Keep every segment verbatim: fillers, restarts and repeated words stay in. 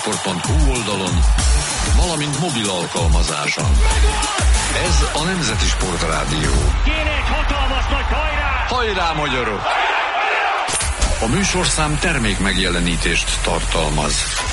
sport pont hu oldalon, valamint mobil alkalmazáson. Ez a Nemzeti Sportrádió. Kéne egy hatalmas nagy hajrá! Hajrá, magyarok! A műsorszám termék megjelenítést tartalmaz.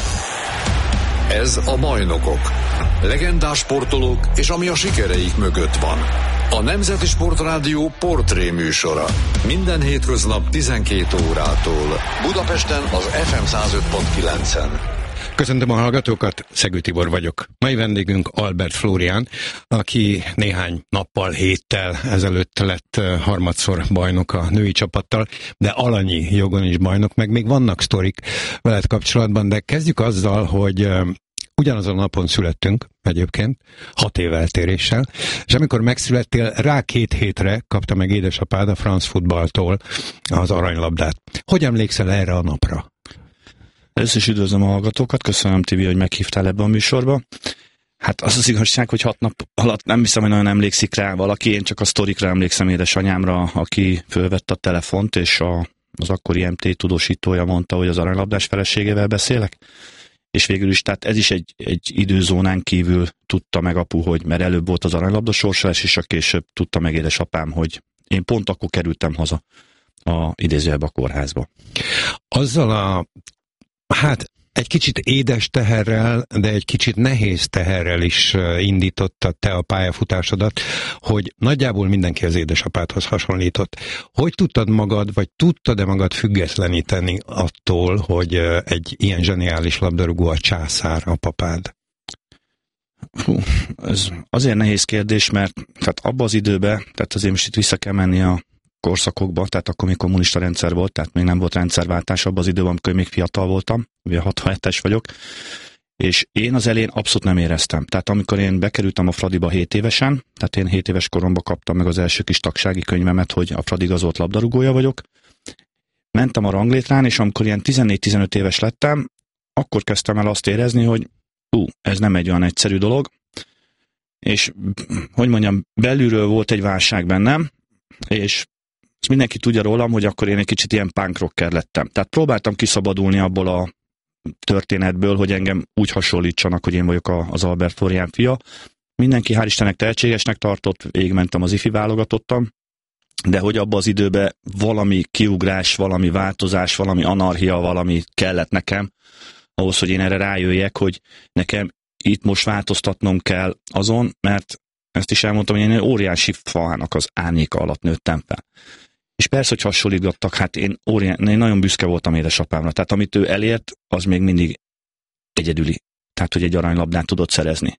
Ez a Bajnokok. Legendás sportolók és ami a sikereik mögött van. A Nemzeti Sportrádió portré műsora. Minden hétköznap tizenkét órától. Budapesten az ef em száz öt pont kilencen. Köszöntöm a hallgatókat, Szegő Tibor vagyok. Mai vendégünk Albert Flórián, aki néhány nappal, héttel ezelőtt lett harmadszor bajnok a női csapattal, de alanyi jogon is bajnok, meg még vannak sztorik veled kapcsolatban, de kezdjük azzal, hogy ugyanazon a napon születtünk egyébként, hat év eltéréssel, és amikor megszülettél, rá két hétre kapta meg édesapád a France Footballtól az aranylabdát. Hogy emlékszel erre a napra? Először is üdvözlöm a hallgatókat, köszönöm, Tibi, hogy meghívtál ebbe a műsorba. Hát az az igazság, hogy hat nap alatt nem hiszem, hogy nagyon emlékszik rá valaki, én csak a sztorikra emlékszem édesanyámra, aki fölvette a telefont, és a, az akkori em té tudósítója mondta, hogy az aranylabdás feleségével beszélek. És végül is, tehát ez is egy, egy időzónán kívül tudta meg apu, hogy mert előbb volt az aranylabda sorsolás, és a később tudta meg édesapám, hogy én pont akkor kerültem haza a idézőjelbe a kórházba. Azzal a Hát egy kicsit édes teherrel, de egy kicsit nehéz teherrel is indítottad te a pályafutásodat, hogy nagyjából mindenki az édesapádhoz hasonlított. Hogy tudtad magad, vagy tudtad-e magad függetleníteni attól, hogy egy ilyen zseniális labdarúgó a császár, a papád? Hú, ez azért nehéz kérdés, mert tehát abban az időben, tehát azért most itt vissza kell menni a korszakokban, tehát akkor még kommunista rendszer volt, tehát még nem volt rendszerváltás abban az időben, amikor még fiatal voltam, ugye hatvanhetes vagyok, és én az elején abszolút nem éreztem. Tehát amikor én bekerültem a Fradiba hét évesen, tehát én hét éves koromban kaptam meg az első kis tagsági könyvemet, hogy a Fradi igazolt labdarúgója vagyok, mentem a ranglétrán, és amikor ilyen tizennégy-tizenöt éves lettem, akkor kezdtem el azt érezni, hogy ú, ez nem egy olyan egyszerű dolog, és hogy mondjam, belülről volt egy válság bennem, és ezt mindenki tudja rólam, hogy akkor én egy kicsit ilyen punk rocker lettem. Tehát próbáltam kiszabadulni abból a történetből, hogy engem úgy hasonlítsanak, hogy én vagyok az Albert Flórián fia. Mindenki hál' Istennek tehetségesnek tartott, végigmentem az ifi válogatottam, de hogy abban az időben valami kiugrás, valami változás, valami anarchia, valami kellett nekem, ahhoz, hogy én erre rájöjjek, hogy nekem itt most változtatnom kell azon, mert ezt is elmondtam, hogy én egy óriási faának az árnyéka alatt nőttem fel. És persze, hogy hasonlítgattak, hát én, óriá... én nagyon büszke voltam édesapámra. Tehát amit ő elért, az még mindig egyedüli. Tehát, hogy egy aranylabdát tudott szerezni.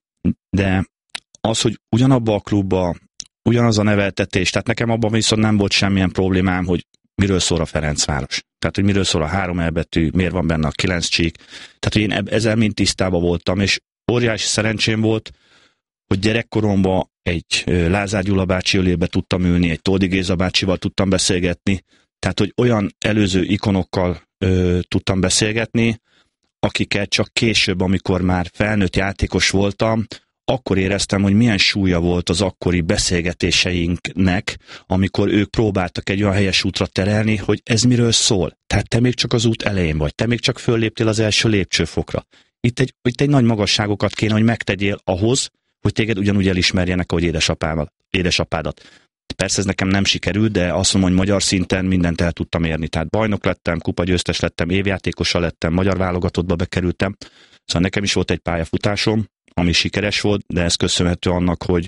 De az, hogy ugyanabba a klubba, ugyanaz a neveltetés, tehát nekem abban viszont nem volt semmilyen problémám, hogy miről szól a Ferencváros. Tehát, hogy miről szól a három elbetű, miért van benne a kilenc csík. Tehát, hogy én ezzel mind tisztában voltam, és óriási szerencsém volt, hogy gyerekkoromban egy Lázár Gyula bácsi ölébe tudtam ülni, egy Toldi Géza bácsival tudtam beszélgetni, tehát, hogy olyan előző ikonokkal ö, tudtam beszélgetni, akiket csak később, amikor már felnőtt játékos voltam, akkor éreztem, hogy milyen súlya volt az akkori beszélgetéseinknek, amikor ők próbáltak egy olyan helyes útra terelni, hogy ez miről szól. Tehát te még csak az út elején vagy, te még csak fölléptél az első lépcsőfokra. Itt egy, itt egy nagy magasságokat kéne, hogy megtegyél ahhoz, hogy téged ugyanúgy elismerjenek, ahogy édesapámat, édesapádat. Persze ez nekem nem sikerült, de azt mondom, hogy magyar szinten mindent el tudtam érni. Tehát bajnok lettem, kupagyőztes lettem, évjátékosa lettem, magyar válogatottba bekerültem. Szóval nekem is volt egy pályafutásom, ami sikeres volt, de ez köszönhető annak, hogy,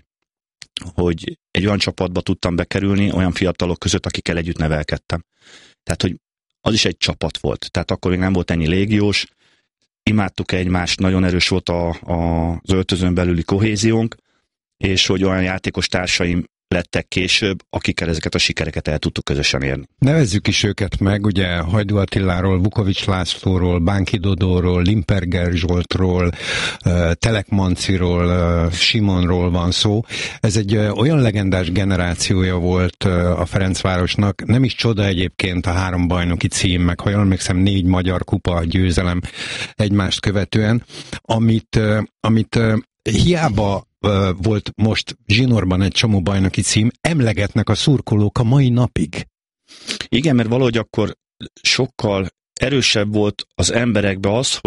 hogy egy olyan csapatba tudtam bekerülni, olyan fiatalok között, akikkel együtt nevelkedtem. Tehát, hogy az is egy csapat volt. Tehát akkor még nem volt ennyi légiós, imádtuk egymást, nagyon erős volt a, a, az öltözön belüli kohéziónk, és hogy olyan játékos társaim lettek később, akikkel ezeket a sikereket el tudtuk közösen érni. Nevezzük is őket meg, ugye Hajdú Attiláról, Vukovics Lászlóról, Bánki Dodóról, Limperger Zsoltról, Telek Manciról, Simonról van szó. Ez egy olyan legendás generációja volt a Ferencvárosnak, nem is csoda egyébként a három bajnoki cím, meg ha jól emlékszem, négy magyar kupa győzelem egymást követően, amit, amit hiába volt most zsinórban egy csomó bajnoki cím, emlegetnek a szurkolók a mai napig. Igen, mert valahogy akkor sokkal erősebb volt az emberekbe az, hogy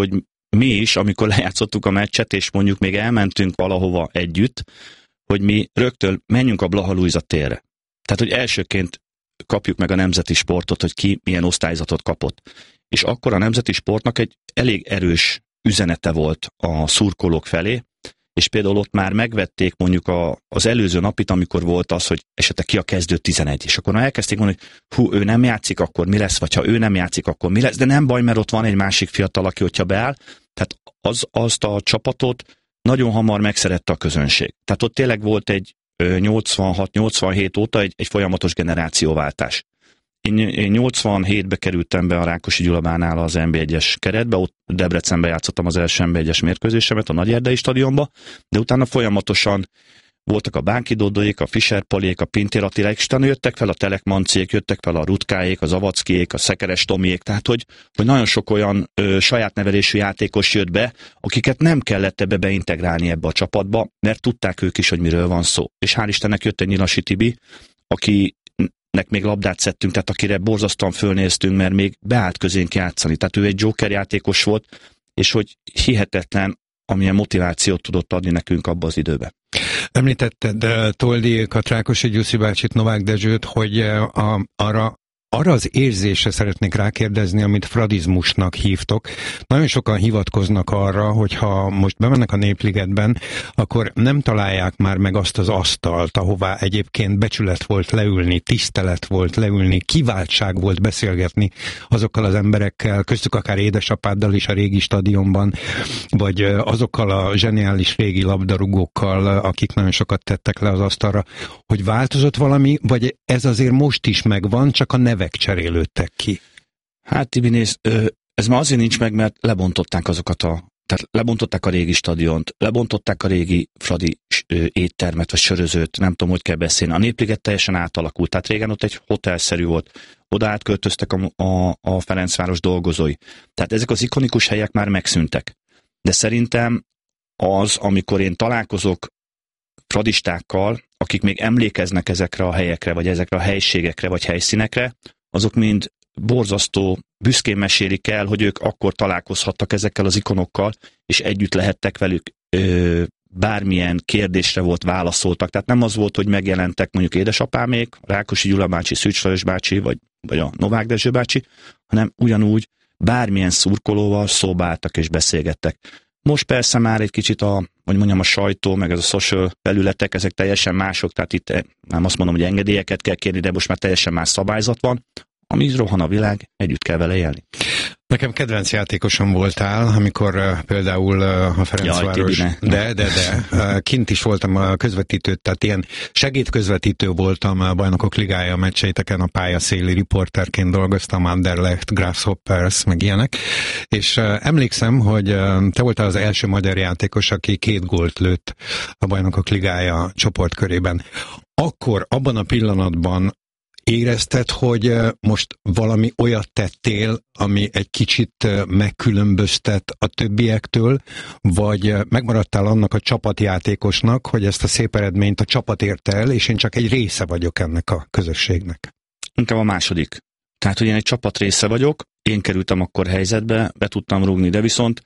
mi is, amikor lejátszottuk a meccset, és mondjuk még elmentünk valahova együtt, hogy mi rögtön menjünk a Blaha Lujza térre. Tehát, hogy elsőként kapjuk meg a nemzeti sportot, hogy ki milyen osztályzatot kapott. És akkor a nemzeti sportnak egy elég erős üzenete volt a szurkolók felé, és például ott már megvették mondjuk a, az előző napit, amikor volt az, hogy esetleg ki a kezdő tizenegy, és akkor elkezdték mondani, hogy hú, ő nem játszik, akkor mi lesz, vagy ha ő nem játszik, akkor mi lesz, de nem baj, mert ott van egy másik fiatal, aki hogyha beáll, tehát az, azt a csapatot nagyon hamar megszerette a közönség. Tehát ott tényleg volt egy nyolcvanhat nyolcvanhét óta egy, egy folyamatos generációváltás. Én, én nyolcvanhétbe kerültem be a Rákosi Gyulabánál az en bé egyes keretbe, ott Debrecenbe játszottam az első en bé egyes mérkőzésemet a Nagyerdei stadionba, de utána folyamatosan voltak a Bánki Dodóék, a Fischer Palék, a Pintér Attiláék, és utána jöttek fel a Telekmanciék, jöttek fel a Rutkáék, a Zavackiék, a Szekeres Tomiék, tehát hogy, hogy nagyon sok olyan ö, saját nevelésű játékos jött be, akiket nem kellett ebbe beintegrálni ebbe a csapatba, mert tudták ők is, hogy miről van szó. És hál' Istennek jött egy Nyilasi Tibi, aki nek még labdát szedtünk, tehát akire borzasztóan fölnéztünk, mert még beállt közénk játszani. Tehát ő egy Joker játékos volt, és hogy hihetetlen, amilyen motivációt tudott adni nekünk abba az időbe. Említetted Toldiékat, Rákosi Gyuszi bácsit, Novák Dezsőt, hogy a, arra Arra az érzésre szeretnék rákérdezni, amit fradizmusnak hívtok. Nagyon sokan hivatkoznak arra, hogy ha most bemennek a Népligetben, akkor nem találják már meg azt az asztalt, ahová egyébként becsület volt leülni, tisztelet volt leülni, kiváltság volt beszélgetni azokkal az emberekkel, köztük akár édesapáddal is a régi stadionban, vagy azokkal a zseniális régi labdarúgókkal, akik nagyon sokat tettek le az asztalra, hogy változott valami, vagy ez azért most is megvan, csak a nevek cserélődtek ki? Hát Tibi, nézd, ez már azért nincs meg, mert lebontották azokat a, tehát lebontották a régi stadiont, lebontották a régi fradi éttermet, vagy sörözőt, nem tudom, hogy kell beszélni. A Népliget teljesen átalakult, tehát régen ott egy hotelszerű volt, oda átköltöztek a, a, a Ferencváros dolgozói. Tehát ezek az ikonikus helyek már megszűntek. De szerintem az, amikor én találkozok fradistákkal, akik még emlékeznek ezekre a helyekre, vagy ezekre a helységekre, vagy helyszínekre, azok mind borzasztó büszkén mesélik el, hogy ők akkor találkozhattak ezekkel az ikonokkal, és együtt lehettek velük, ö, bármilyen kérdésre volt válaszoltak. Tehát nem az volt, hogy megjelentek mondjuk édesapámék, Rákosi Gyula bácsi, Szűcs Lajos bácsi, vagy, vagy a Novák Dezső bácsi, hanem ugyanúgy bármilyen szurkolóval szóba álltak és beszélgettek. Most persze már egy kicsit a, hogy mondjam, a sajtó, meg ez a social felületek, ezek teljesen mások, tehát itt nem azt mondom, hogy engedélyeket kell kérni, de most már teljesen más szabályzat van, ami rohan a világ, együtt kell vele élni. Nekem kedvenc játékosom voltál, amikor uh, például uh, a Ferencváros, Jaj, de, de, de, uh, kint is voltam a közvetítőt, tehát ilyen segédközvetítő voltam a Bajnokok Ligája meccseiteken, a pályaszéli riporterként dolgoztam, Anderlecht, Grasshoppers, meg ilyenek, és uh, emlékszem, hogy uh, te voltál az első magyar játékos, aki két gólt lőtt a Bajnokok Ligája csoportkörében. Akkor, abban a pillanatban érezted, hogy most valami olyat tettél, ami egy kicsit megkülönböztet a többiektől, vagy megmaradtál annak a csapatjátékosnak, hogy ezt a szép eredményt a csapat érte el, és én csak egy része vagyok ennek a közösségnek? Inkább a második. Tehát, hogy én egy csapat része vagyok, én kerültem akkor helyzetbe, be tudtam rúgni, de viszont,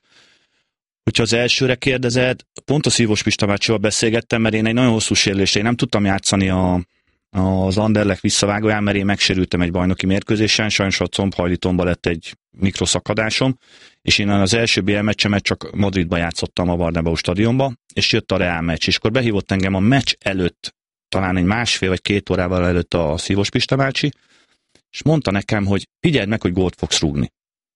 hogyha az elsőre kérdezed, pont a Szívós Pista bácsival beszélgettem, mert én egy nagyon hosszú sérülésre, én nem tudtam játszani a az Anderlecht visszavágóján, mert én megsérültem egy bajnoki mérkőzésen, sajnos a combhajlítomba lett egy mikroszakadásom, és én az első bé el meccsemet csak Madridba játszottam a Bernabéu stadionba, és jött a Real meccs, és akkor behívott engem a meccs előtt, talán egy másfél vagy két órával előtt a Szívós Pista bácsi, és mondta nekem, hogy figyeld meg, hogy gólt fogsz rúgni.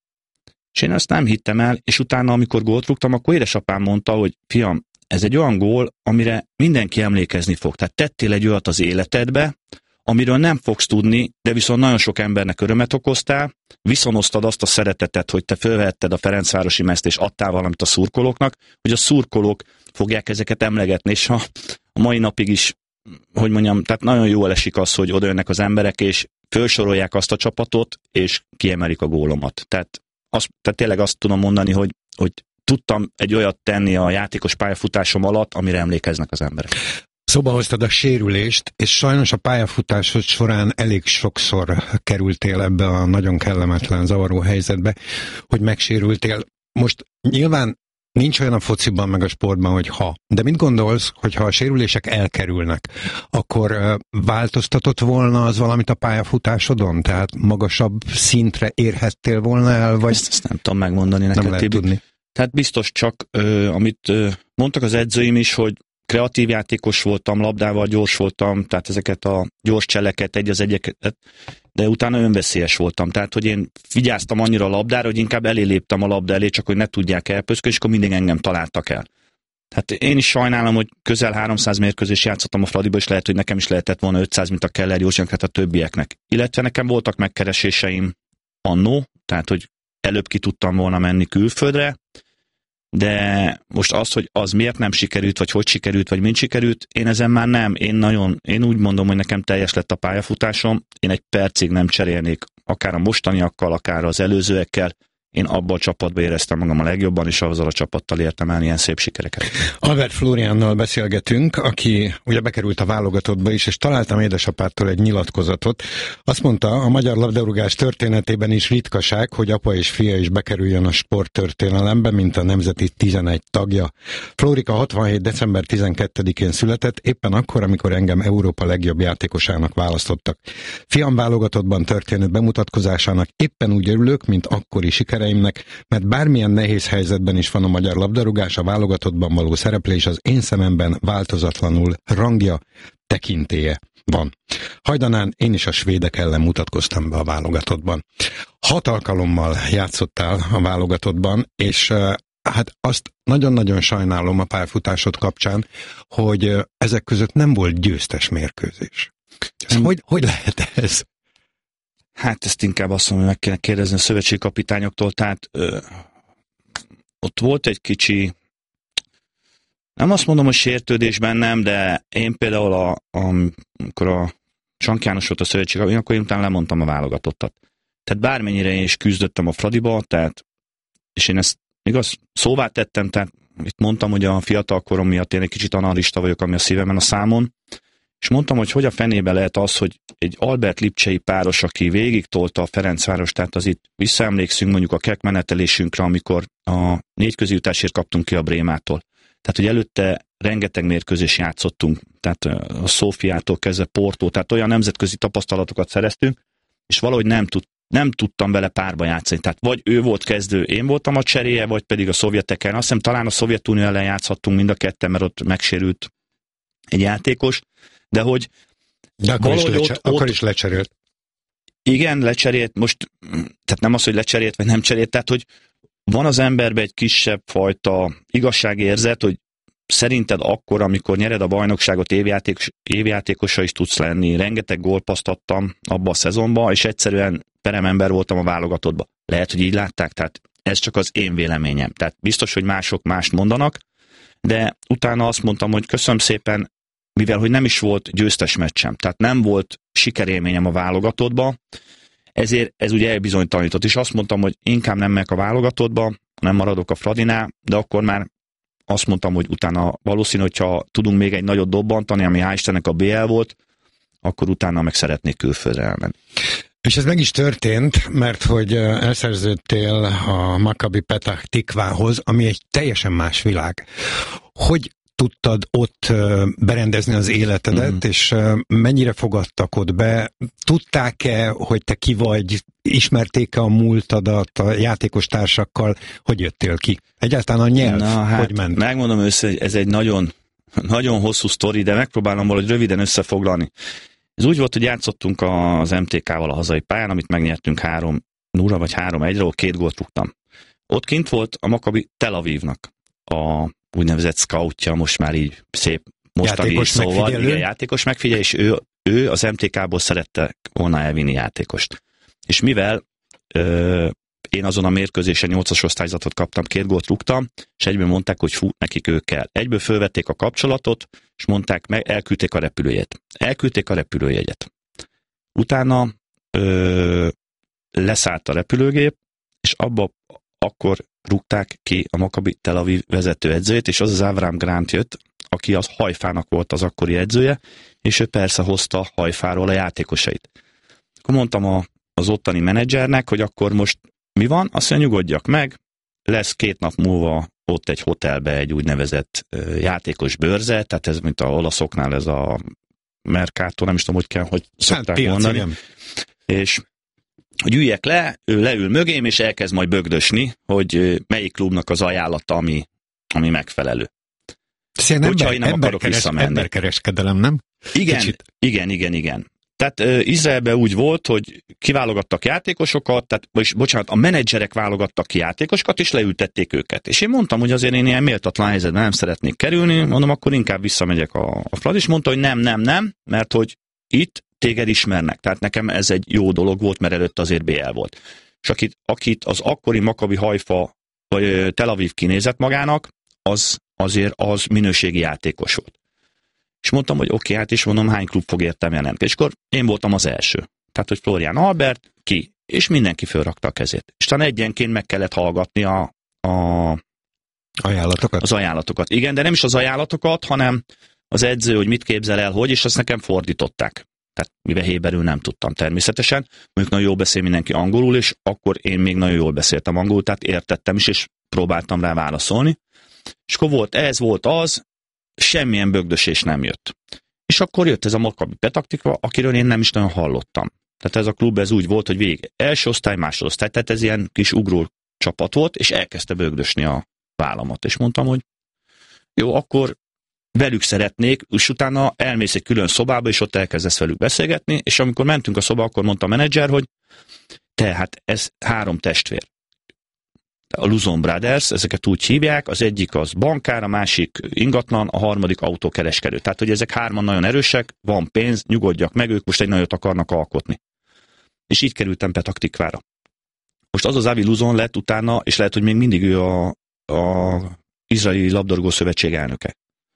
És én ezt nem hittem el, és utána, amikor gólt rúgtam, akkor édesapám mondta, hogy fiam, ez egy olyan gól, amire mindenki emlékezni fog. Tehát tettél egy olyat az életedbe, amiről nem fogsz tudni, de viszont nagyon sok embernek örömet okoztál, viszonoztad azt a szeretetet, hogy te fölvetted a Ferencvárosi mezt, és adtál valamit a szurkolóknak, hogy a szurkolók fogják ezeket emlegetni, és a, a mai napig is, hogy mondjam, tehát nagyon jól esik az, hogy odajönnek az emberek, és felsorolják azt a csapatot, és kiemelik a gólomat. Tehát, azt, tehát tényleg azt tudom mondani, hogy, hogy tudtam egy olyat tenni a játékos pályafutásom alatt, amire emlékeznek az emberek. Szóba hoztad a sérülést, és sajnos a pályafutásod során elég sokszor kerültél ebbe a nagyon kellemetlen, zavaró helyzetbe, hogy megsérültél. most nyilván nincs olyan a fociban meg a sportban, hogy ha. De mit gondolsz, hogyha a sérülések elkerülnek, akkor uh, változtatott volna az valamit a pályafutásodon? Tehát magasabb szintre érhettél volna el? Vagy ezt, ezt nem tudom megmondani neked, nem lehet tudni. Tehát biztos csak, ö, amit ö, mondtak az edzőim is, hogy kreatív játékos voltam, labdával gyors voltam, tehát ezeket a gyors cseleket, egy az egyeket, de utána önveszélyes voltam. Tehát, hogy én vigyáztam annyira a labdára, hogy inkább elé léptem a labda elé, csak hogy ne tudják elpöszkölni, és akkor mindig engem találtak el. Tehát én is sajnálom, hogy közel háromszáz mérkőzést játszottam a Fradiba, és lehet, hogy nekem is lehetett volna ötszáz, mint a Keller Józsinak, tehát a többieknek. Illetve nekem voltak megkereséseim annó, tehát, hogy előbb ki tudtam volna menni külföldre, de most az, hogy az miért nem sikerült, vagy hogy sikerült, vagy mint sikerült, én ezen már nem. Én nagyon, én úgy mondom, hogy nekem teljes lett a pályafutásom, én egy percig nem cserélnék, akár a mostaniakkal, akár az előzőekkel. Én abban a csapatban éreztem magam a legjobban, és azzal a csapattal értem el ilyen szép sikereket. Albert Flóriánnal beszélgetünk, aki ugye bekerült a válogatottba is, és találtam édesapától egy nyilatkozatot. Azt mondta, a magyar labdarúgás történetében is ritkaság, hogy apa és fia is bekerüljön a sporttörténelembe, mint a nemzeti tizenegy tagja. Flórika hatvanhét december tizenkettedikén született, éppen akkor, amikor engem Európa legjobb játékosának választottak. Fiam válogatottban történő bemutatkozásának éppen úgy örülök, mint akkori sikereimnek, mert bármilyen nehéz helyzetben is van a magyar labdarúgás, a válogatottban való szereplés az én szememben változatlanul rangja, tekintélye van. Hajdanán én is a svédek ellen mutatkoztam be a válogatottban. Hat alkalommal játszottál a válogatottban, és hát azt nagyon-nagyon sajnálom a pályafutásod kapcsán, hogy ezek között nem volt győztes mérkőzés. Ez hogy, hogy lehet ez? Hát ezt inkább azt mondom, hogy meg kéne kérdezni a szövetségi kapitányoktól, tehát ö, ott volt egy kicsi, nem azt mondom, hogy sértődés bennem, de én például, a, a, amikor a Csank János volt a szövetségi kapitány, akkor én utána lemondtam a válogatottat. Tehát bármennyire én is küzdöttem a Fradiba, tehát, és én ezt igaz, szóvá tettem, tehát itt mondtam, hogy a fiatal korom miatt én egy kicsit analista vagyok, ami a szívemen a számon, és mondtam, hogy hogy a fenébe lehet az, hogy egy Albert Lipcsei páros, aki végig tolta a Ferencváros, tehát az itt visszaemlékszünk mondjuk a kek menetelésünkre, amikor a négy közéjutásért kaptunk ki a Brémától. Tehát, hogy előtte rengeteg mérkőzés játszottunk, tehát a Szófiától kezdve Portó, tehát olyan nemzetközi tapasztalatokat szereztünk, és valahogy nem, tud, nem tudtam vele párba játszani. Tehát vagy ő volt kezdő, én voltam a cseréje, vagy pedig a szovjeteken. Azt hiszem talán a Szovjetunió ellen játszhattunk mind a ketten, mert ott megsérült egy játékos. De hogy De akkor, is, lecser- ott, akkor ott, is lecserélt. Igen, lecserélt, most, tehát nem az, hogy lecserélt, vagy nem cserélt, tehát, hogy van az emberben egy kisebb fajta igazságérzet, hogy szerinted akkor, amikor nyered a bajnokságot, évjátékos, évjátékosa is tudsz lenni, rengeteg gólpaszt adtam abba a szezonba, és egyszerűen peremember voltam a válogatottba. Lehet, hogy így látták, tehát ez csak az én véleményem. Tehát biztos, hogy mások mást mondanak, de utána azt mondtam, hogy köszönöm szépen, mivel hogy nem is volt győztes meccsem, tehát nem volt sikerélményem a válogatottba, ezért ez ugye elbizonytalanított, és azt mondtam, hogy inkább nem megyek a válogatottba, nem maradok a Fradinál, de akkor már azt mondtam, hogy utána valószínű, hogyha tudunk még egy nagyot dobbantani, ami hál' Istennek a bé el volt, akkor utána meg szeretnék külföldre elmenni. És ez meg is történt, mert hogy elszerződtél a Maccabi Petach Tikvához, ami egy teljesen más világ. Hogy tudtad ott berendezni az életedet, mm. és mennyire fogadtak ott be? Tudták-e, hogy te ki vagy? Ismerték-e a múltadat a játékos társakkal? Hogy jöttél ki? Egyáltalán a nyelv, Na, hát, hogy ment? Megmondom össze, hogy ez egy nagyon, nagyon hosszú sztori, de megpróbálom valahogy röviden összefoglalni. Ez úgy volt, hogy játszottunk az em té ká-val a hazai pályán, amit megnyertünk három nulla vagy három egyre, ahol két gólt rúgtam. Ott kint volt a Maccabi Tel Avivnak a úgynevezett scoutja, most már így szép mostani szóval, igen, játékos megfigyelő, és ő, ő az em té ká-ból szerette volna elvinni játékost. És mivel ö, én azon a mérkőzésen nyolcas osztályzatot kaptam, két gólt rúgtam, és egyből mondták, hogy fú, nekik ő kell. Egyből fölvették a kapcsolatot, és mondták meg, elküldték a repülőjegyet. Elküldték a repülőjegyet. Utána ö, leszállt a repülőgép, és abba akkor rúgták ki a Maccabi Tel Aviv vezetőedzőjét, és az az Avram Grant jött, aki az Hajfának volt az akkori edzője, és ő persze hozta Hajfáról a játékosait. Akkor mondtam a, az ottani menedzsernek, hogy akkor most mi van, azt mondja, nyugodjak meg, lesz két nap múlva ott egy hotelbe egy úgynevezett játékos bőrze, tehát ez mint a olaszoknál ez a Mercato, nem is tudom, hogy kell, hogy szokták hát, mondani. Igen. És hogy üljek le, ő leül mögém, és elkezd majd bögdösni, hogy melyik klubnak az ajánlata, ami, ami megfelelő. Hogyha ember, én nem ember akarok keres, visszamenni. Emberkereskedelem, nem? Igen, Kicsit. igen, igen, igen. Tehát uh, Izraelben úgy volt, hogy kiválogattak játékosokat, tehát, vagyis, bocsánat, a menedzserek válogattak ki játékosokat, és leültették őket. És én mondtam, hogy azért én ilyen méltatlan helyzetben nem szeretnék kerülni, mondom, akkor inkább visszamegyek a, a Fradi, és mondta, hogy nem, nem, nem, mert hogy itt téged ismernek. Tehát nekem ez egy jó dolog volt, mert előtt azért bé el volt. És akit, akit az akkori Maccabi Haifa, vagy Tel Aviv kinézett magának, az azért az minőségi játékos volt. És mondtam, hogy oké, okay, hát is mondom, hány klub fog értem jelentkezni. És akkor én voltam az első. Tehát, hogy Florian Albert, ki, és mindenki fölrakta a kezét. És talán egyenként meg kellett hallgatni a, a ajánlatokat. Az ajánlatokat. Igen, de nem is az ajánlatokat, hanem az edző, hogy mit képzel el, hogy, és azt nekem fordították. Tehát mivel héberül nem tudtam természetesen. Mondjuk nagyon jól beszél mindenki angolul, és akkor én még nagyon jól beszéltem angolul, tehát értettem is, és próbáltam rá válaszolni. És akkor volt ez, volt az, semmilyen bögdösés nem jött. És akkor jött ez a Maccabi Petah-Tikva, akiről én nem is nagyon hallottam. Tehát ez a klub ez úgy volt, hogy végig első osztály, másodosztály, tehát ez ilyen kis ugró csapat volt, és elkezdte bögdösni a vállamat. És mondtam, hogy jó, akkor velük szeretnék, és utána elmész egy külön szobába, és ott elkezdesz velük beszélgetni, és amikor mentünk a szobába, akkor mondta a menedzser, hogy te, hát ez három testvér. A Luzon Brothers, ezeket úgy hívják, az egyik az bankár, a másik ingatlan, a harmadik autókereskedő. Tehát, hogy ezek hárman nagyon erősek, van pénz, nyugodjak meg, ők most egy nagyot akarnak alkotni. És így kerültem Petah-Tikvára. Most az az Avi Luzon lett utána, és lehet, hogy még mindig ő a, a Izraeli Labdarúgó Szövetség elnöke.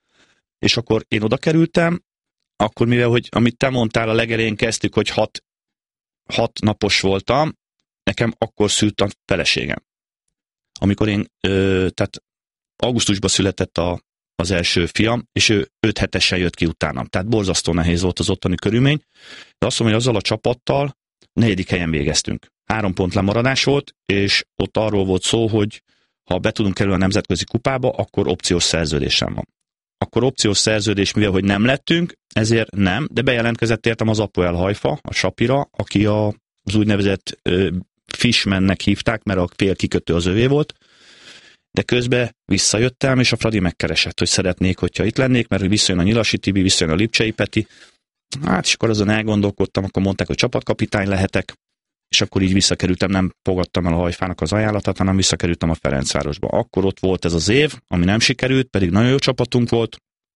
És akkor én oda kerültem, akkor mivel, hogy amit te mondtál, a legelején kezdtük, hogy hat, hat napos voltam, nekem akkor szült a feleségem. Amikor én, ö, tehát augusztusban született a, az első fiam, és ő öt hetesen jött ki utánam. Tehát borzasztó nehéz volt az ottani körülmény. De azt mondom, hogy azzal a csapattal negyedik helyen végeztünk. Három pont lemaradás volt, és ott arról volt szó, hogy ha be tudunk kerülni a nemzetközi kupába, akkor opciós szerződésem van. Akkor opciós szerződés, mivel hogy nem lettünk, ezért nem, de bejelentkezett értem az Hapoel Haifa, a Sapira, aki a, az úgynevezett ö, Fishmannek hívták, mert a fél kikötő az övé volt, de közben visszajöttem, és a Fradi megkeresett, hogy szeretnék, hogyha itt lennék, mert hogy visszajön a Nyilasi Tibi, visszajön a Lipcsei Peti. Hát, és akkor azon elgondolkodtam, akkor mondták, hogy csapatkapitány lehetek, és akkor így visszakerültem, nem fogadtam el a Hajfának az ajánlatát, hanem visszakerültem a Ferencvárosba. Akkor ott volt ez az év, ami nem sikerült, pedig nagyon jó csapatunk volt.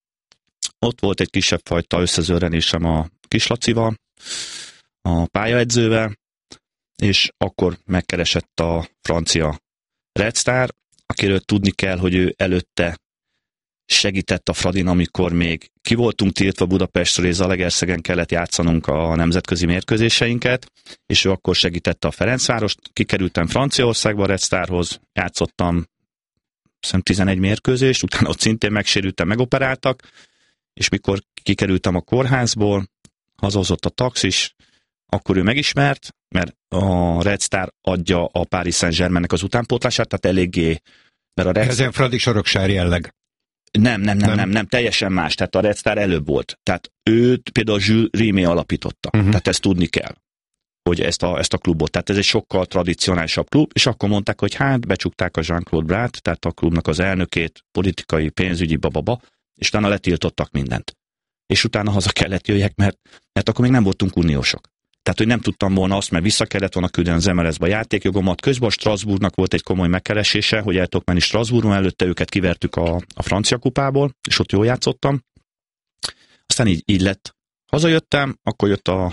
Ott volt egy kisebb fajta összezörrenésem a Kislacival, a pályaedzővel, és akkor megkeresett a francia Red Star, akiről tudni kell, hogy ő előtte segített a Fradin, amikor még ki voltunk tiltva Budapestről, és Zalaegerszegen kellett játszanunk a nemzetközi mérkőzéseinket, és ő akkor segítette a Ferencvárost. Kikerültem Franciaországba a Red Starhoz, játszottam hiszem tizenegy mérkőzést, utána ott szintén megsérültem, megoperáltak, és mikor kikerültem a kórházból, hazahozott a taxis, akkor ő megismert, mert a Red Star adja a Paris Saint-Germainnek az utánpótlását, tehát eléggé... Mert a Red Ezen Fradi Soroksári jelleg. Nem, nem, nem, nem, nem, nem, teljesen más. Tehát a Red Star előbb volt. Tehát őt például Jules Rimet alapította. Uh-huh. Tehát ezt tudni kell, hogy ezt a, ezt a klubot. Tehát ez egy sokkal tradicionálisabb klub, és akkor mondták, hogy hát becsukták a Jean-Claude Brát, tehát a klubnak az elnökét, politikai, pénzügyi bababa, és utána letiltottak mindent. És utána haza kellett jöjjek, mert, mert akkor még nem voltunk uniósok. Tehát, hogy nem tudtam volna azt, mert vissza kellett volna küldeni az em el es-be a játékjogomat. Közben a Strasbourgnak volt egy komoly megkeresése, hogy el tudok menni Strasbourgon, előtte őket kivertük a, a francia kupából, és ott jól játszottam. Aztán így, így lett. Hazajöttem, akkor jött a,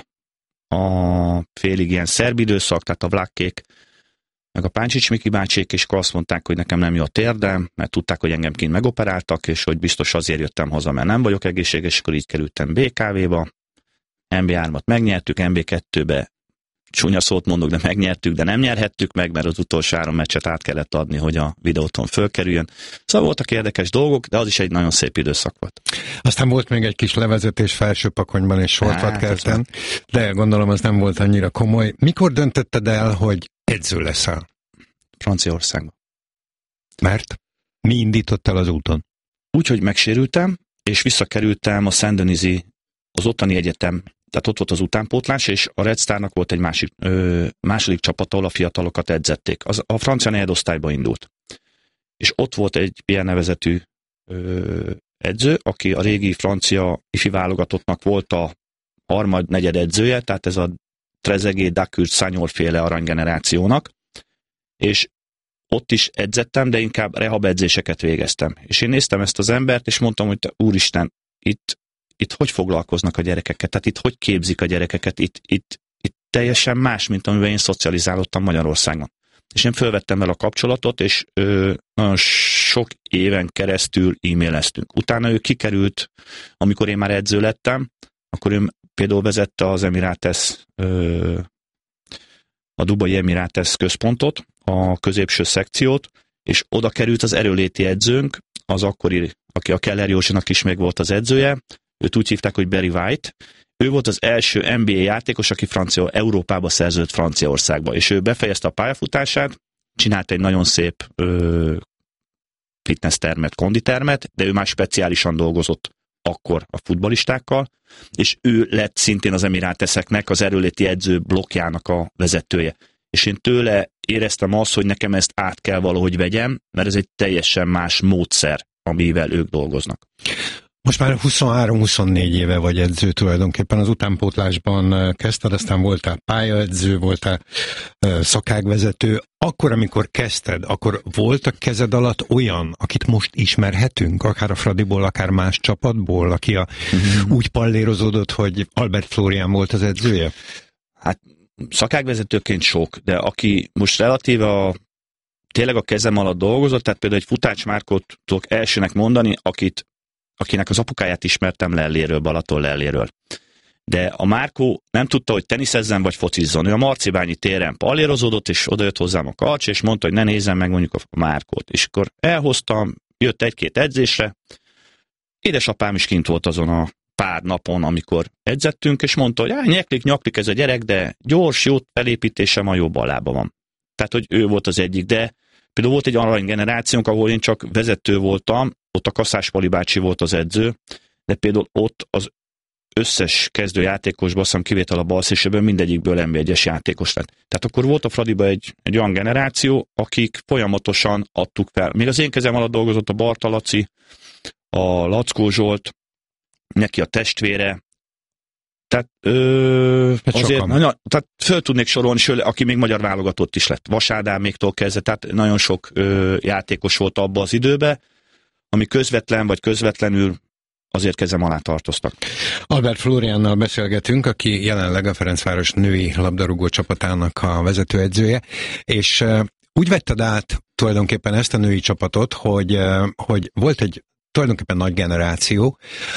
a félig ilyen szerb időszak, tehát a Vlákkék, meg a Páncsics Miki bácsék, és akkor azt mondták, hogy nekem nem jó a térdem, mert tudták, hogy engem kint megoperáltak, és hogy biztos azért jöttem haza, mert nem vagyok egészséges, és akkor így kerültem bé ká vé-ba. em bé hármat megnyertük, em bé kettőbe csúnya szót mondok, de megnyertük, de nem nyerhettük meg, mert az utolsó három meccset át kellett adni, hogy a videóton fölkerüljön. Szóval voltak érdekes dolgok, de az is egy nagyon szép időszak volt. Aztán volt még egy kis levezetés Felsőpakonyban és Sortvatkerten, de gondolom az nem volt annyira komoly. Mikor döntötted el, hogy edző leszel? Franciaországban. Mert? Mi indított el az úton? Úgy, hogy megsérültem, és visszakerültem a Saint-Denis-i, az ottani egyetem, tehát ott volt az utánpótlás, és a Red Starnak volt egy másik, ö, második csapat, ahol a fiatalokat edzették. Az, a francia negyedosztályba indult. És ott volt egy ilyen nevezetű ö, edző, aki a régi francia ifi válogatottnak volt a harmad, negyed edzője, tehát ez a Trezeguet, Dacourt, Sagnol féle aranygenerációnak, és ott is edzettem, de inkább rehab edzéseket végeztem. És én néztem ezt az embert, és mondtam, hogy te, úristen, itt, itt hogy foglalkoznak a gyerekeket, tehát itt hogy képzik a gyerekeket, itt, itt, itt teljesen más, mint amivel én szocializálódtam Magyarországon. És én fölvettem el a kapcsolatot, és ö, nagyon sok éven keresztül e-maileztünk. Utána ő kikerült, amikor én már edző lettem, akkor ő például vezette az Emirates, ö, a Dubai Emirates központot, a középső szekciót, és oda került az erőléti edzőnk, az akkori, aki a Keller Józsinak is még volt az edzője, őt úgy hívták, hogy Barry White. Ő volt az első en bé á játékos, aki Francia, Európába szerződött Franciaországba, és ő befejezte a pályafutását, csinált egy nagyon szép ö, fitness termet, konditermet, de ő már speciálisan dolgozott akkor a futballistákkal, és ő lett szintén az Emiráteseknek, az erőléti edző blokkjának a vezetője. És én tőle éreztem azt, hogy nekem ezt át kell valahogy vegyem, mert ez egy teljesen más módszer, amivel ők dolgoznak. Most már huszonhárom-huszonnégy éve vagy edző tulajdonképpen, az utánpótlásban kezdted, aztán voltál pályaedző, voltál szakágvezető. Akkor, amikor kezdted, akkor volt a kezed alatt olyan, akit most ismerhetünk, akár a Fradiból, akár más csapatból, aki a, mm-hmm. úgy pallérozódott, hogy Albert Flórián volt az edzője? Hát szakágvezetőként sok, de aki most relatíve a, tényleg a kezem alatt dolgozott, tehát például egy Futács Márkot tudok elsőnek mondani, akit akinek az apukáját ismertem Lelléről, Balaton Lelléről. De a Márkó nem tudta, hogy teniszezzen vagy focizzon. Ő a Marcibányi téren pallérozódott, és odajött hozzám a Karcs, és mondta, hogy ne nézzem meg mondjuk a Márkót. És akkor elhoztam, jött egy-két edzésre. Édesapám is kint volt azon a pár napon, amikor edzettünk, és mondta, hogy á, nyeklik, nyaklik ez a gyerek, de gyors, jó felépítése, ma jobb lába van. Tehát, hogy ő volt az egyik, de például volt egy arany generációnk, ahol én csak vezető voltam, ott a Kaszás Pali bácsi volt az edző, de például ott az összes kezdőjátékosból, azt hiszem kivétel a balszélsőből, mindegyikből en bé egyes játékos lett. Tehát akkor volt a Fradiba egy, egy olyan generáció, akik folyamatosan adtuk fel. Még az én kezem alatt dolgozott a Barta Laci, a Lackó Zsolt, neki a testvére, tehát, ö, azért nagyon, tehát föl tudnék sorolni, sőle, aki még magyar válogatott is lett. Vas Ádáméktól kezdve, tehát nagyon sok ö, játékos volt abba az időbe, ami közvetlen vagy közvetlenül azért kezem alá tartoztak. Albert Flóriánnal beszélgetünk, aki jelenleg a Ferencváros női labdarúgó csapatának a vezetőedzője, és uh, úgy vetted át tulajdonképpen ezt a női csapatot, hogy, uh, hogy volt egy tulajdonképpen nagy generáció,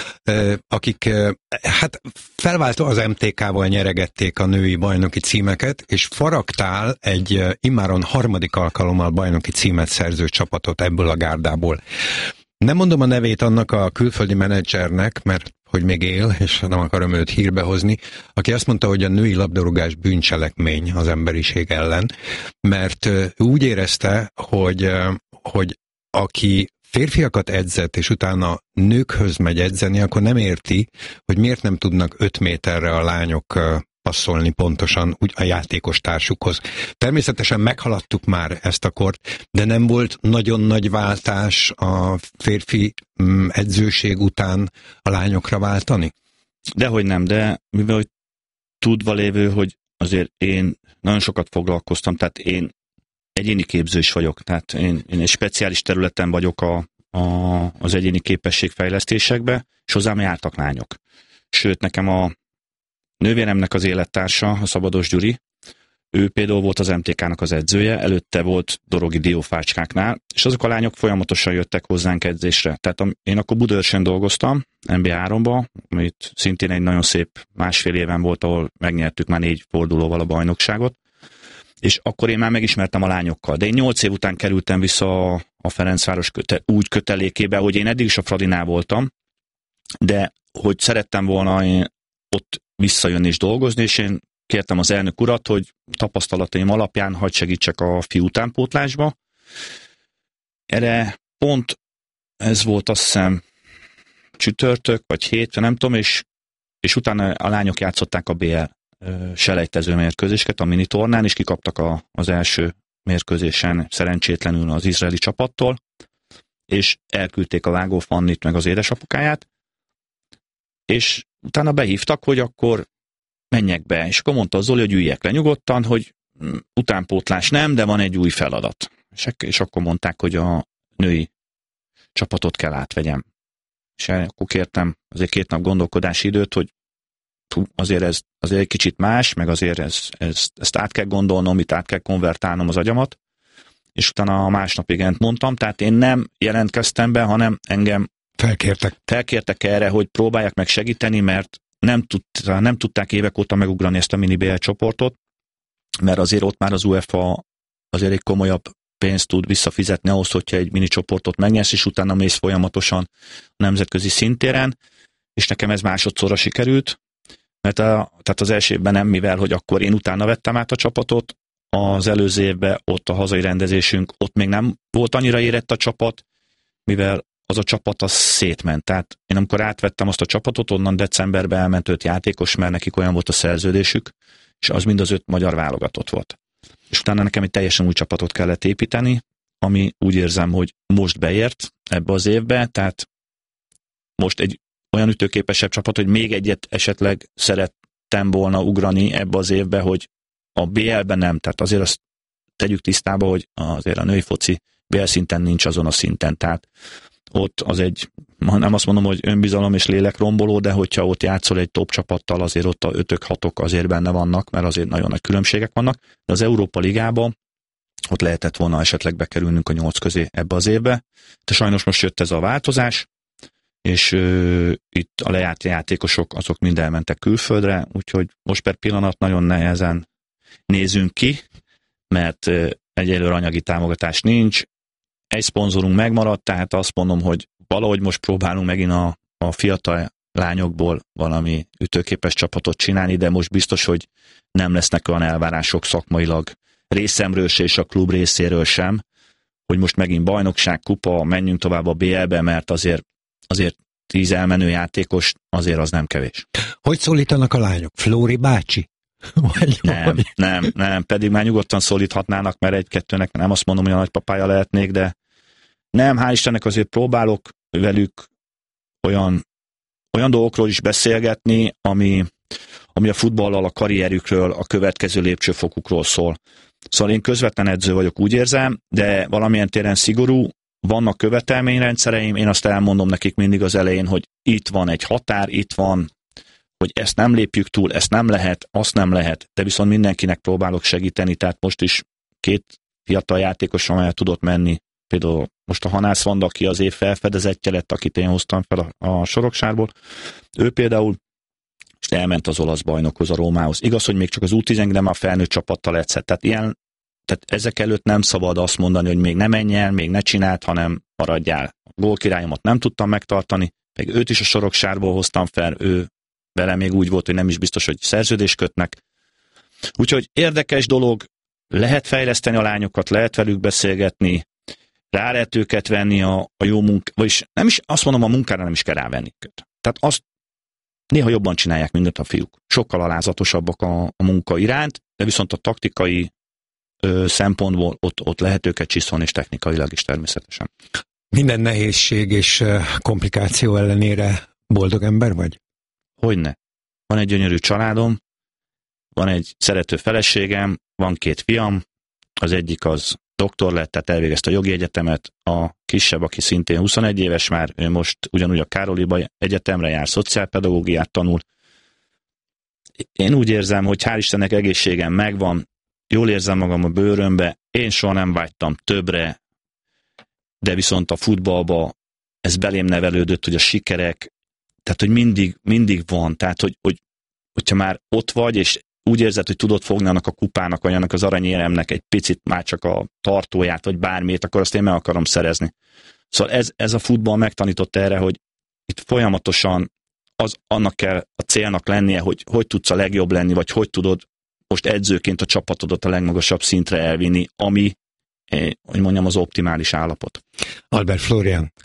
akik hát felváltó az em té ká-val nyeregették a női bajnoki címeket, és faragtál egy immáron harmadik alkalommal bajnoki címet szerző csapatot ebből a gárdából. Nem mondom a nevét annak a külföldi menedzsernek, mert hogy még él, és nem akarom őt hírbe hozni, aki azt mondta, hogy a női labdarúgás bűncselekmény az emberiség ellen, mert úgy érezte, hogy, hogy aki férfiakat edzett, és utána nőkhöz megy edzeni, akkor nem érti, hogy miért nem tudnak öt méterre a lányok passzolni pontosan úgy a játékos társukhoz. Természetesen meghaladtuk már ezt a kort, de nem volt nagyon nagy váltás a férfi edzőség után a lányokra váltani? Dehogy nem, de mivel hogy tudva lévő, hogy azért én nagyon sokat foglalkoztam, tehát én egyéni képző is vagyok, tehát én, én egy speciális területen vagyok a, a, az egyéni képességfejlesztésekbe, és hozzám jártak lányok. Sőt, nekem a nővéremnek az élettársa, a Szabados Gyuri, ő például volt az em té ká-nak az edzője, előtte volt Dorogi Diófácskáknál, és azok a lányok folyamatosan jöttek hozzánk edzésre. Tehát én akkor Budaörsön dolgoztam, en bé háromba, amit szintén egy nagyon szép másfél éven volt, ahol megnyertük már négy fordulóval a bajnokságot, és akkor én már megismertem a lányokkal. De én nyolc év után kerültem vissza a Ferencváros köte, úgy kötelékébe, hogy én eddig is a Fradinál voltam, de hogy szerettem volna én ott visszajönni és dolgozni, és én kértem az elnök urat, hogy tapasztalataim alapján hadd segítsek a fiú utánpótlásba, erre pont ez volt, azt hiszem, csütörtök, vagy hétfő, nem tudom, és, és utána a lányok játszották a bé el selejtező mérkőzéseket a mini tornán, és kikaptak a, az első mérkőzésen szerencsétlenül az izraeli csapattól, és elküldték a Vágó Fannit meg az édesapukáját, és utána behívtak, hogy akkor menjek be, és akkor mondta a Zoli, hogy üljek le nyugodtan, hogy utánpótlás nem, de van egy új feladat. És, és akkor mondták, hogy a női csapatot kell átvegyem. És akkor kértem azért két nap gondolkodási időt, hogy azért ez azért egy kicsit más, meg azért ez, ez, ezt át kell gondolnom, itt át kell konvertálnom az agyamat, és utána a másnap igent mondtam, tehát én nem jelentkeztem be, hanem engem felkértek. felkértek erre, hogy próbálják meg segíteni, mert nem, tudta, nem tudták évek óta megugrani ezt a mini bé el csoportot, mert azért ott már az UEFA azért egy komolyabb pénzt tud visszafizetni ahhoz, hogyha egy mini csoportot megnyersz, és utána mész folyamatosan a nemzetközi szintéren, és nekem ez másodszorra sikerült, mert a, tehát az első évben nem, mivel, hogy akkor én utána vettem át a csapatot, az előző évben ott a hazai rendezésünk, ott még nem volt annyira érett a csapat, mivel az a csapat az szétment. Tehát én amikor átvettem azt a csapatot, onnan decemberben elment öt játékos, mert nekik olyan volt a szerződésük, és az mind az öt magyar válogatott volt. És utána nekem egy teljesen új csapatot kellett építeni, ami úgy érzem, hogy most beért ebbe az évbe, tehát most egy olyan ütőképesebb csapat, hogy még egyet esetleg szerettem volna ugrani ebbe az évbe, hogy a bé el-ben nem, tehát azért azt tegyük tisztába, hogy azért a női foci bé el szinten nincs azon a szinten, tehát ott az egy, nem azt mondom, hogy önbizalom és lélekromboló, de hogyha ott játszol egy top csapattal, azért ott a ötök, hatok azért benne vannak, mert azért nagyon nagy különbségek vannak, de az Európa Ligában ott lehetett volna esetleg bekerülnünk a nyolc közé ebbe az évbe, de sajnos most jött ez a változás, és uh, itt a lejárt játékosok azok mind elmentek külföldre, úgyhogy most per pillanat nagyon nehezen nézünk ki, mert uh, egyelőre anyagi támogatás nincs, egy szponzorunk megmaradt, tehát azt mondom, hogy valahogy most próbálunk megint a, a fiatal lányokból valami ütőképes csapatot csinálni, de most biztos, hogy nem lesznek olyan elvárások szakmailag részemről se és a klub részéről sem, hogy most megint bajnokság, kupa, menjünk tovább a bé el-be, mert azért, azért tíz elmenő játékos, azért az nem kevés. Hogy szólítanak a lányok? Flóri bácsi? Vagy nem, vagy? nem, nem, pedig már nyugodtan szólíthatnának, mert egy-kettőnek nem azt mondom, hogy a nagypapája lehetnék, de nem, hál' Istennek azért próbálok velük olyan, olyan dolgokról is beszélgetni, ami, ami a futballal, a karrierükről, a következő lépcsőfokukról szól. Szóval én közvetlen edző vagyok, úgy érzem, de valamilyen téren szigorú, vannak követelményrendszereim, én azt elmondom nekik mindig az elején, hogy itt van egy határ, itt van, hogy ezt nem lépjük túl, ezt nem lehet, azt nem lehet, de viszont mindenkinek próbálok segíteni, tehát most is két fiatal játékos, amelyet tudott menni, például most a Hanász Vanda, aki az év felfedezetje lett, akit én hoztam fel a, a Soroksárból, ő például és elment az olasz bajnokhoz, a Rómához. Igaz, hogy még csak az U tizenegy, de már felnőtt csapattal egyszer. Tehát, ilyen, tehát ezek előtt nem szabad azt mondani, hogy még ne menj el, még ne csináld, hanem maradjál. A gólkirályomat nem tudtam megtartani, meg őt is a Soroksárból hoztam fel, ő vele még úgy volt, hogy nem is biztos, hogy szerződést kötnek. Úgyhogy érdekes dolog, lehet fejleszteni a lányokat, lehet velük beszélgetni, rá lehet őket venni a, a jó munkát, vagyis nem is, azt mondom, a munkára nem is kell rávenni őket. Tehát azt néha jobban csinálják mindent a fiúk. Sokkal alázatosabbak a, a munka iránt, de viszont a taktikai ö, szempontból ott, ott lehet őket csiszolni, és technikailag is természetesen. Minden nehézség és komplikáció ellenére boldog ember vagy? Hogyne. Van egy gyönyörű családom, van egy szerető feleségem, van két fiam, az egyik az doktor lett, tehát elvégezte a jogi egyetemet, a kisebb, aki szintén huszonegy éves már, ő most ugyanúgy a Károliba Egyetemre jár, szociálpedagógiát tanul. Én úgy érzem, hogy hál' Istennek egészségem megvan, jól érzem magam a bőrömbe, én soha nem vágytam többre, de viszont a futballba ez belém nevelődött, hogy a sikerek, tehát hogy mindig, mindig van, tehát hogy, hogy hogyha már ott vagy, és úgy érzed, hogy tudod fogni annak a kupának, vagy annak az aranyéremnek egy picit már csak a tartóját, vagy bármit, akkor azt én meg akarom szerezni. Szóval ez, ez a futball megtanított erre, hogy itt folyamatosan az annak kell a célnak lennie, hogy hogy tudsz a legjobb lenni, vagy hogy tudod most edzőként a csapatodat a legmagasabb szintre elvinni, ami hogy mondjam, az optimális állapot. Albert Flórián,